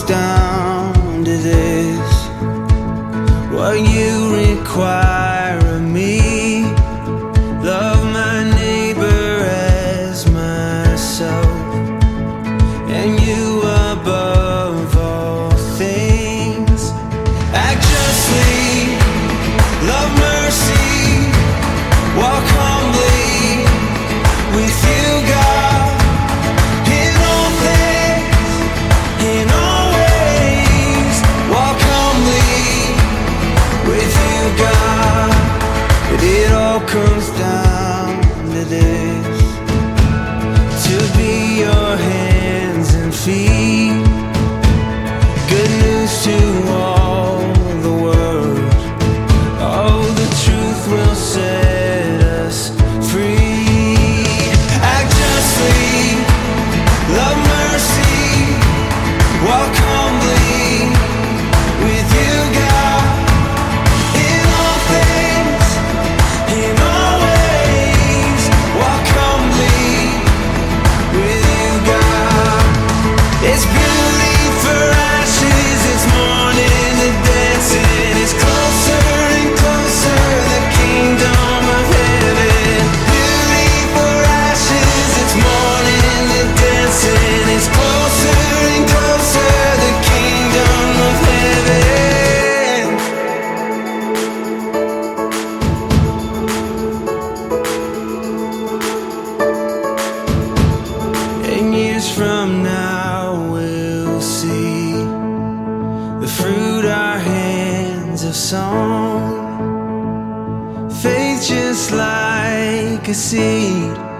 comes down to this, what you require of me, love my neighbor as myself, and you above all things. Act justly, love mercy, walk humbly with you, God, in all things, in all ways. Walk humbly with you, God. But it all comes down to this, to be your hands and feet, good news to all the world. Oh, the truth will set us free. Act justly, love mercy, walk humbly with you, God, in all things, in all ways. Walk humbly with you, God. It's beauty for ashes, it's mourning to dancing. It's closer and closer, the kingdom of heaven. Beauty for ashes, it's mourning to dancing. It's closer and closer, the kingdom of heaven. And years from now we'll see the fruit our hands have sown. Faith just like a seed